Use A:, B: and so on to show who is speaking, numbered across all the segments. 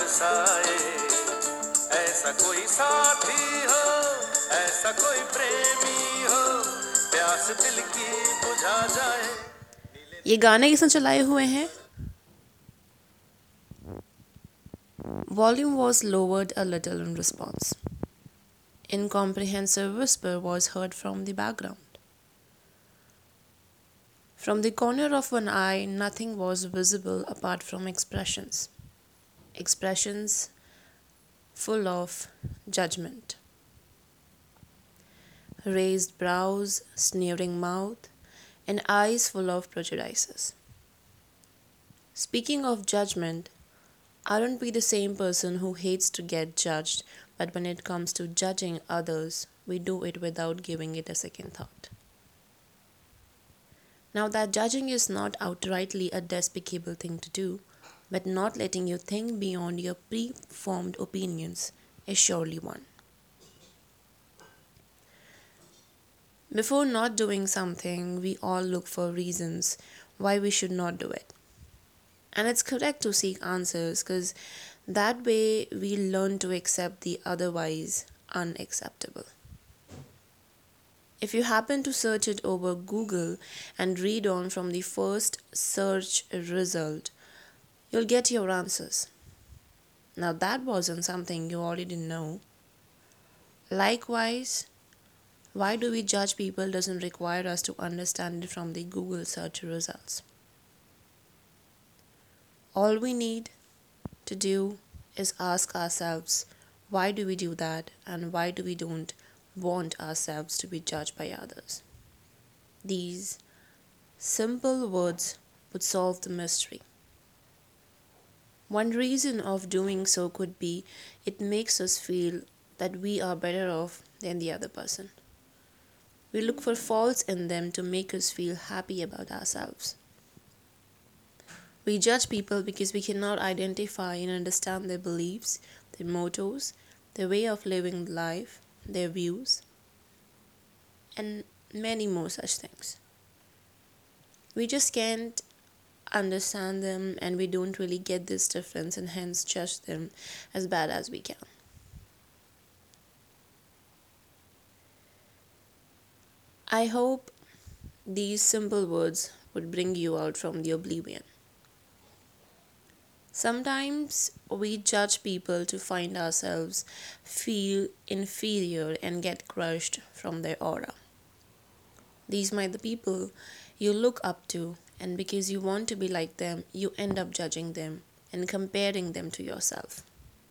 A: बरसाए, ऐसा कोई साथी हो, ऐसा कोई प्रेमी हो, प्यास दिल की बुझा जाए।
B: ये गाने किसने चलाए हुए हैं? Volume was lowered a little in response. Incomprehensive whisper was heard from the background. From the corner of one eye, nothing was visible apart from expressions. Expressions full of judgment. Raised brows, sneering mouth, and eyes full of prejudices. Speaking of judgment, aren't we the same person who hates to get judged, but when it comes to judging others, we do it without giving it a second thought? Now, that judging is not outrightly a despicable thing to do, but not letting you think beyond your preformed opinions is surely one. Before not doing something, we all look for reasons why we should not do it. And it's correct to seek answers because that way we learn to accept the otherwise unacceptable. If you happen to search it over Google and read on from the first search result, you'll get your answers. Now, that wasn't something you already know. Likewise, why do we judge people doesn't require us to understand it from the Google search results. All we need to do is ask ourselves, why do we do that and why do we don't want ourselves to be judged by others? These simple words would solve the mystery. One reason of doing so could be it makes us feel that we are better off than the other person. We look for faults in them to make us feel happy about ourselves. We judge people because we cannot identify and understand their beliefs, their mottos, their way of living life, their views, and many more such things. We just can't understand them and we don't really get this difference and hence judge them as bad as we can. I hope these simple words would bring you out from the oblivion. Sometimes we judge people to find ourselves feel inferior and get crushed from their aura. These might be the people you look up to, and because you want to be like them, you end up judging them and comparing them to yourself.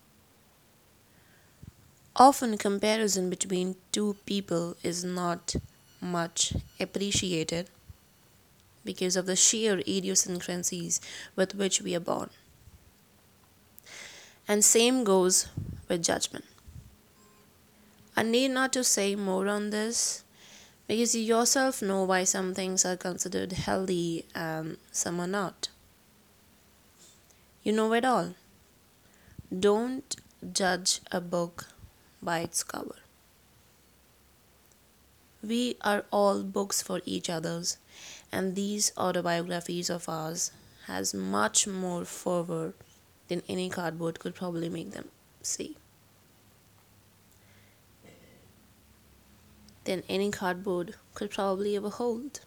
B: Often, comparison between two people is not much appreciated because of the sheer idiosyncrasies with which we are born. And same goes with judgment. I need not to say more on this because you yourself know why some things are considered healthy and some are not. You know it all. Don't judge a book by its cover. We are all books for each other's, and these autobiographies of ours has much more fervor than any cardboard could probably make them see. Than any cardboard could probably ever hold.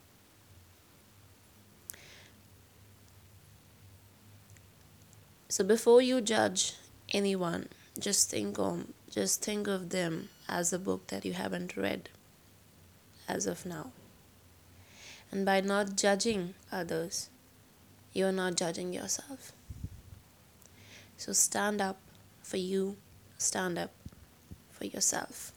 B: So before you judge anyone, just think of them as a book that you haven't read as of now. And by not judging others, you're not judging yourself. So stand up for you, stand up for yourself.